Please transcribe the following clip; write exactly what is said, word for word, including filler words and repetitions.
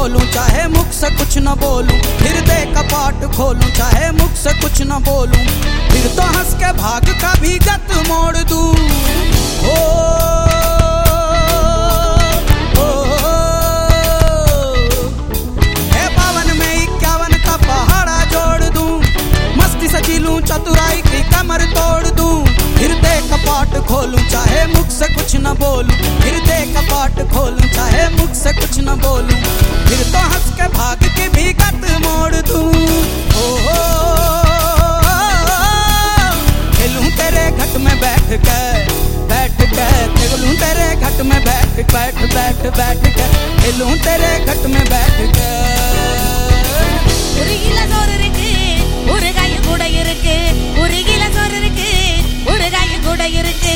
खोलूं चाहे मुख से कुछ न बोलूं, हृदय कपाट खोलूं चाहे मुख से कुछ न बोलूं, फिर तो हंस के भाग का भी गत मोड़ दूं। ओ, ओ, हे बावन में इक्यावन का पहाड़ा जोड़ दूं, मस्ती से जी लूं चतुराई की कमर तोड़ दूं, हृदय कपाट खोलूं चाहे मुख से कुछ न बोलूं, हृदय कपाट खोलूं चाहे मुख से कुछ न बोलूं, फिर तो हंस के भाग की भी गत मोड़ दूं। ओ, ओ, खेलूं तेरे घट में बैठ के बैठ के, खेलूं तेरे घट में बैठ बैठ बैठ बैठ के, खेलूं तेरे घट में बैठ के। ஒரு கிலோ சோறு இருக்கு, ஒரு காய் கூட இருக்கு, ஒரு கிலோ சோறு இருக்கு, ஒரு காய் கூட இருக்கு,